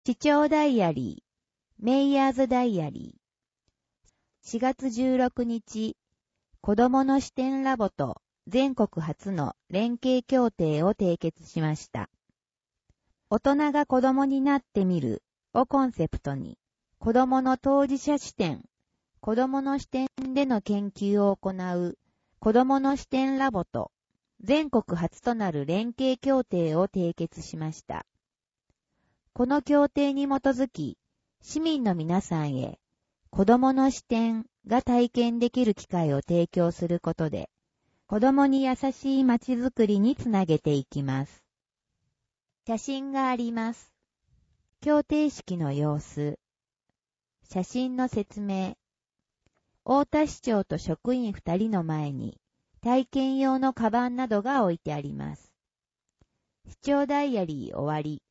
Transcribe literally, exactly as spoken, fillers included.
市長ダイアリー、メイヤーズダイアリー。しがつじゅうろくにち、子どもの視点ラボと全国初の連携協定を締結しました。大人が子供になってみるをコンセプトに、子供の当事者視点、子供の視点での研究を行う子供の視点ラボと全国初となる連携協定を締結しました。この協定に基づき、市民の皆さんへ子供の視点が体験できる機会を提供することで、子供に優しい街づくりにつなげていきます。写真があります。協定式の様子。写真の説明。太田市長と職員二人の前に体験用のカバンなどが置いてあります。市長ダイアリー終わり。